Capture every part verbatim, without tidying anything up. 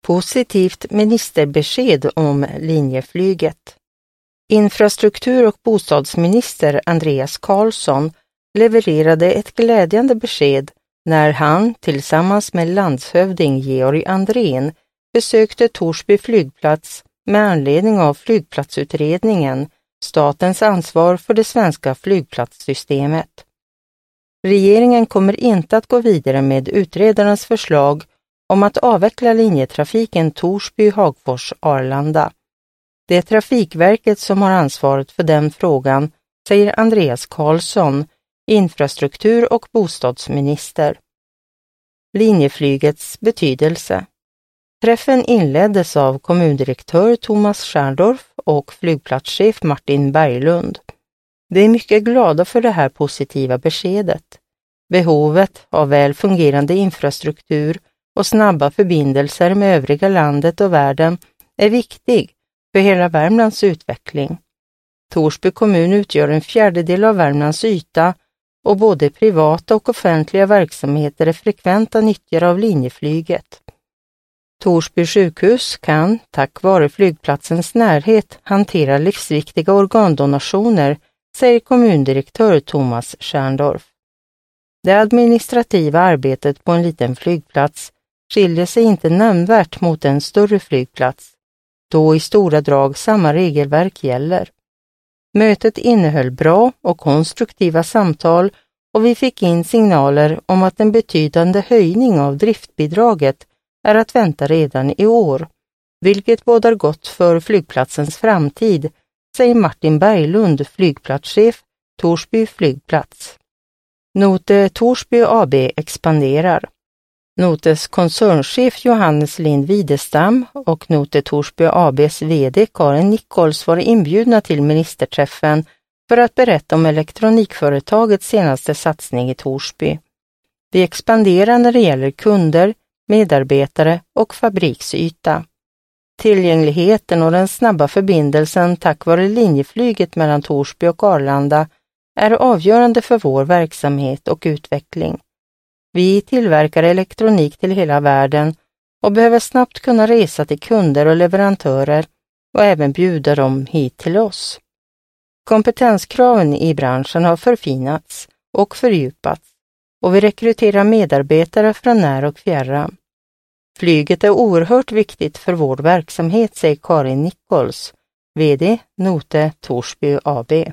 Positivt ministerbesked om linjeflyget. Infrastruktur- och bostadsminister Andreas Carlson levererade ett glädjande besked när han tillsammans med landshövding Georg Andrén besökte Torsby flygplats med anledning av flygplatsutredningen, statens ansvar för det svenska flygplatssystemet. Regeringen kommer inte att gå vidare med utredarnas förslag om att avveckla linjetrafiken Torsby-Hagfors-Arlanda. Det är Trafikverket som har ansvaret för den frågan, säger Andreas Carlson, infrastruktur- och bostadsminister. Linjeflygets betydelse. Träffen inleddes av kommundirektör Thomas Schardorf och flygplatschef Martin Berglund. Vi är mycket glada för det här positiva beskedet. Behovet av väl fungerande infrastruktur och snabba förbindelser med övriga landet och världen är viktig för hela Värmlands utveckling. Torsby kommun utgör en fjärdedel av Värmlands yta och både privata och offentliga verksamheter är frekventa nyttjare av linjeflyget. Torsby sjukhus kan, tack vare flygplatsens närhet, hantera livsviktiga organdonationer, säger kommundirektör Thomas Schardorf. Det administrativa arbetet på en liten flygplats skiljer sig inte nämnvärt mot en större flygplats, då i stora drag samma regelverk gäller. Mötet innehöll bra och konstruktiva samtal och vi fick in signaler om att en betydande höjning av driftbidraget är att vänta redan i år, vilket bådar gott för flygplatsens framtid, säger Martin Berglund, flygplatschef, Torsby flygplats. Note Torsby A B expanderar. Notes koncernchef Johannes Lind Widestam och Note Torsby A B:s vd Karin Nichols var inbjudna till ministerträffen för att berätta om elektronikföretagets senaste satsning i Torsby. Vi expanderar när det gäller kunder, medarbetare och fabriksyta. Tillgängligheten och den snabba förbindelsen tack vare linjeflyget mellan Torsby och Arlanda är avgörande för vår verksamhet och utveckling. Vi tillverkar elektronik till hela världen och behöver snabbt kunna resa till kunder och leverantörer och även bjuda dem hit till oss. Kompetenskraven i branschen har förfinats och fördjupats och vi rekryterar medarbetare från när och fjärran. Flyget är oerhört viktigt för vår verksamhet, säger Karin Nichols, vd Note Torsby A B.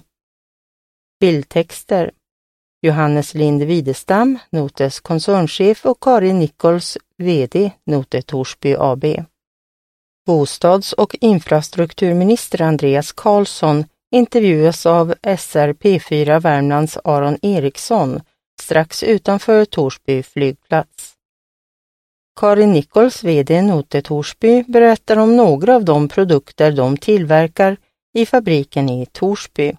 Bildtexter. Johannes Lind Widestam, Notes koncernchef och Karin Nichols, vd Note Torsby A B. Bostads- och infrastrukturminister Andreas Carlson intervjuas av S R P fyra Värmlands Aron Eriksson strax utanför Torsby flygplats. Karin Nichols, vd Note Torsby, berättar om några av de produkter de tillverkar i fabriken i Torsby.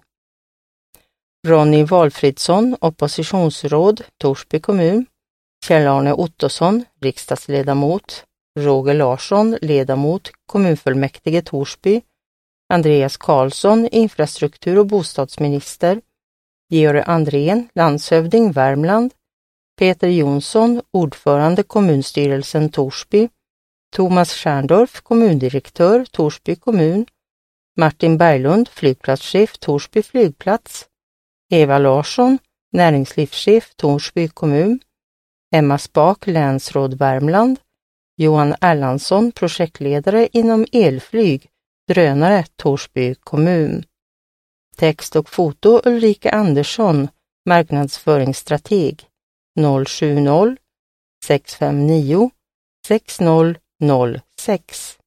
Ronny Valfridsson, oppositionsråd, Torsby kommun. Kjell-Arne Ottosson, riksdagsledamot. Roger Larsson, ledamot, kommunfullmäktige Torsby. Andreas Carlson, infrastruktur- och bostadsminister. Georg Andrén, landshövding Värmland. Peter Jonsson, ordförande kommunstyrelsen Torsby. Thomas Schardorf, kommundirektör Torsby kommun. Martin Berglund, flygplatschef Torsby flygplats. Eva Larsson, näringslivschef Torsby kommun. Emma Spak, länsråd Värmland. Johan Erlandsson, projektledare inom elflyg, drönare Torsby kommun. Text och foto Ulrika Andersson, marknadsföringsstrateg noll sju noll sex fem nio sex noll noll sex.